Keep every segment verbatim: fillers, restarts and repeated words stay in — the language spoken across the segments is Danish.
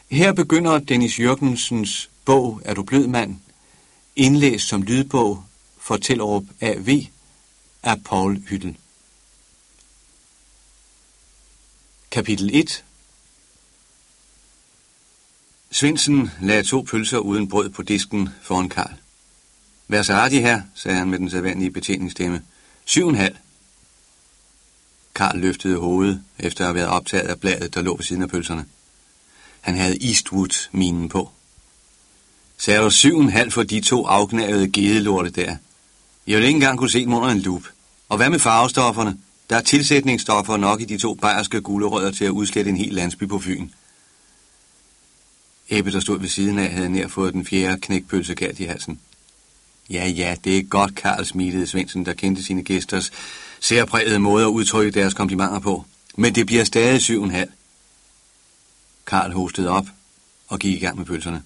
Her begynder Dennis Jürgensens bog Er du blød mand, indlæst som lydbog for Tellerup A V af Paul Hyttel. Kapitel et. Svendsen lagde to pølser uden brød på disken foran Karl. Vær så artig her, sagde han med den sædvanlige betjeningsstemme. Syv og en halv. Karl løftede hovedet efter at have været optaget af bladet, der lå ved siden af pølserne. Han havde Eastwood-minen på. Sagde du syv og en halv for de to afgnavede gedelorte der? Jeg ville ikke engang kunne se dem under en lup. Og hvad med farvestofferne? Der er tilsætningsstoffer nok i de to bayerske gulerødder til at udslette en hel landsby på Fyn. Ebbe, der stod ved siden af, havde nær fået den fjerde knækpølse galt i halsen. Ja, ja, det er godt, Karl, smilede Svendsen, der kendte sine gæsters særprægede måde at udtrykke deres komplimenter på. Men det bliver stadig syv og en halv. Karl hostede op og gik i gang med pølserne.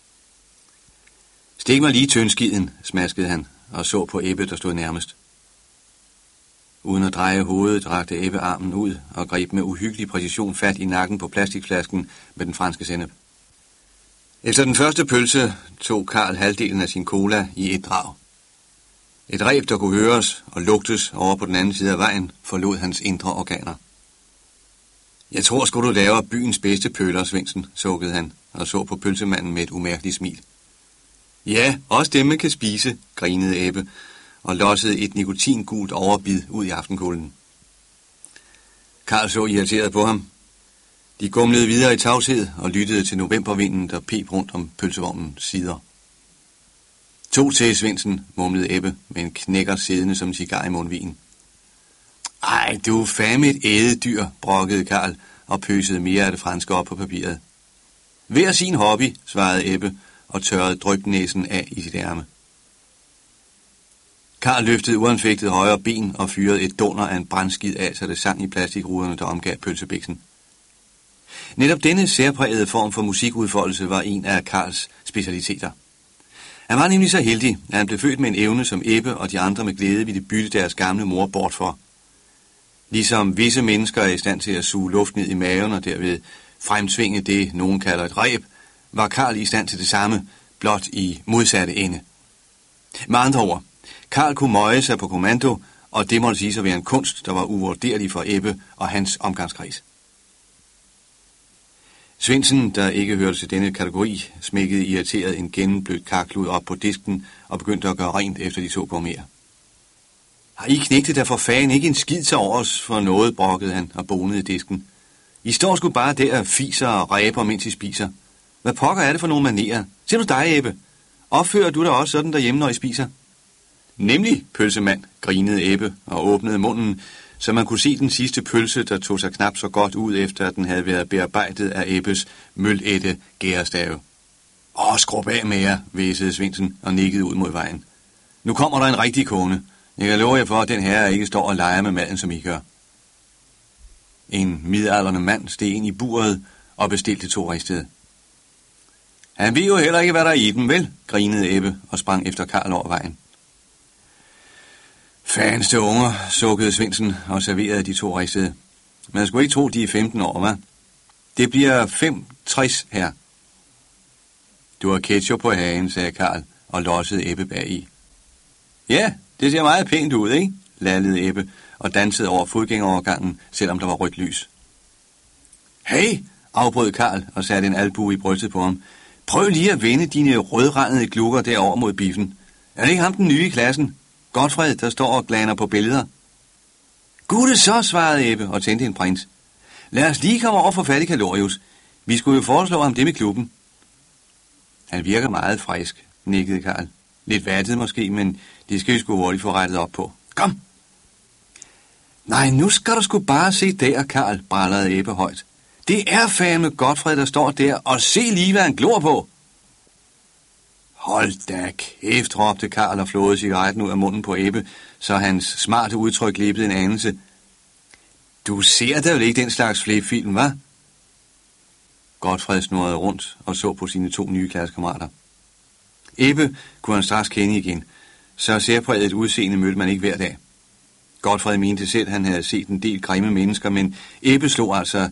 Stik mig lige tyndskiden, smaskede han og så på Ebbe, der stod nærmest. Uden at dreje hovedet, rakte Ebbe armen ud og greb med uhyggelig præcision fat i nakken på plastikflasken med den franske sennep. Efter den første pølse tog Karl halvdelen af sin cola i et drag. Et reb, der kunne høres og lugtes over på den anden side af vejen, forlod hans indre organer. Jeg tror sgu, du laver byens bedste pøller, Svendsen, sukkede han og så på pølsemanden med et umærkeligt smil. Ja, også dem, man kan spise, grinede Ebbe og lossede et nikotingult overbid ud i aftenkulden. Karl så irriteret på ham. De gumlede videre i tavshed og lyttede til novembervinden, der pep rundt om pølsevognens sider. To til, Svendsen, mumlede Ebbe med en knækker siddende som en cigar i mundvigen. Ej, du er fandme et ædedyr, brokkede Karl og pøsede mere af det franske op på papiret. Hver sin hobby, svarede Ebbe og tørrede drypnæsen af i sit ærme. Karl løftede uanfægtet højre ben og fyrede et dunder af en brandskid af, så det sang i plastikruderne, der omgav pølsebiksen. Netop denne særprægede form for musikudfoldelse var en af Karls specialiteter. Han var nemlig så heldig, at han blev født med en evne, som Ebbe og de andre med glæde ville bytte deres gamle mor bort for. Ligesom visse mennesker er i stand til at suge luft ned i maven og derved fremtvinge det, nogen kalder et reb, var Karl i stand til det samme, blot i modsatte ende. Med andre ord, Karl kunne møje sig på kommando, og det måtte sige sig være en kunst, der var uvurderlig for Ebbe og hans omgangskreds. Svendsen, der ikke hørte til denne kategori, smækkede irriteret en gennemblødt karklud op på disken og begyndte at gøre rent efter de to gourmeter. Har I knægtet der for fanden ikke en skid til overs for noget, brokkede han og bonede disken. I står sgu bare der og fiser og ræber, mens I spiser. Hvad pokker er det for nogle manerer? Ser du dig, Ebbe? Opfører du dig også sådan derhjemme, når I spiser? Nemlig, pølsemand, grinede Ebbe og åbnede munden, så man kunne se den sidste pølse, der tog sig knap så godt ud, efter at den havde været bearbejdet af Ebbes mølætte gærestave. Åh, skrub af med jer, væsede Svendsen og nikkede ud mod vejen. Nu kommer der en rigtig kone. Jeg kan love jer for, at den her ikke står og leger med maden, som I gør. En midaldrende mand steg ind i buret og bestilte to ristede. Han ved jo heller ikke, hvad der er i dem, vel? Grinede Ebbe og sprang efter Karl over vejen. Fanste unger, sukkede Svendsen og serverede de to ristede. Man skulle ikke tro, de er femten år, hva'? Det bliver fem tres her. Du har ketchup på hagen, sagde Karl og lossede Ebbe bagi. Ja, det ser meget pænt ud, ikke? Lallede Ebbe og dansede over fodgængerovergangen, selvom der var rødt lys. Hey, afbrød Karl og satte en albue i brystet på ham. Prøv lige at vende dine rødrandede glukker derover mod biffen. Er det ikke ham den nye i klassen? Godfred, der står og glaner på billeder. Gud så, svarede Ebbe og tændte en prins. Lad os lige komme over for fat i Kalorius. Vi skulle jo foreslå ham det med klubben. Han virker meget frisk, nikkede Karl. Lidt vattet måske, men det skal vi sgu hurtigt få rettet op på. Kom! Nej, nu skal du sgu bare se der, Karl, brallede Ebbe højt. Det er fandme Godfred, der står der, og se lige, hvad han glor på. Hold da kæft, råbte Karl og flåede cigaretten ud af munden på Ebbe, så hans smarte udtryk lippede en anelse. Du ser da vel ikke den slags flipfilm, hva'? Godfred snurrede rundt og så på sine to nye klassekammerater. Ebbe kunne han straks kende igen, så særpræget et udseende mødte man ikke hver dag. Godfred mente selv, han havde set en del grimme mennesker, men Ebbe slog altså